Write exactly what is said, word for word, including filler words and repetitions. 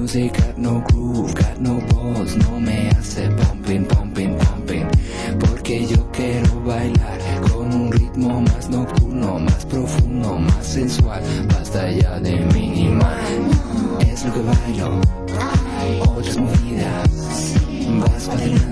music got no groove, got no balls, no me hace pumping, pumping, pumping. Porque yo quiero bailar con un ritmo más nocturno, más profundo, más sensual. Basta ya de minimal, es lo que bailo. Otras movidas, vas para adelante.